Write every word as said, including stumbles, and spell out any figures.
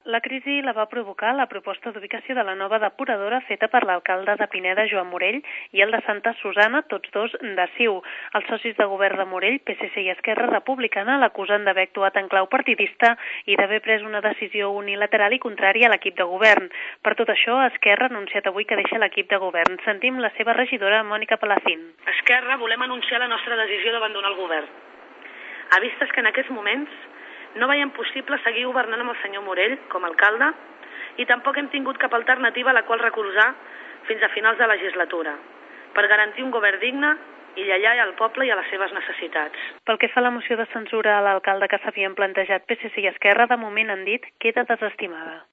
La crisi la va provocar la proposta d'ubicació de la nova depuradora feta per l'alcalde de Pineda, Joan Morell, i el de Santa Susana, tots dos de C I U. Els socis de govern de Morell, P S C i Esquerra Republicana, l'acusen d'haver actuat en clau partidista i d'haver pres una decisió unilateral i contrària a l'equip de govern. Per tot això, Esquerra ha anunciat avui que deixa l'equip de govern. Sentim la seva regidora, Mònica Palacín. Esquerra volem anunciar la nostra decisió d'abandonar el govern. A vistes que en aquests moments no veiem possible seguir governant amb el senyor Morell com a alcalde i tampoc hem tingut cap alternativa a la qual recolzar fins a finals de legislatura per garantir un govern digne i lleial al poble i a les seves necessitats. Pel que fa a la moció de censura a l'alcalde que s'havien plantejat P S C i Esquerra, de moment han dit queda desestimada.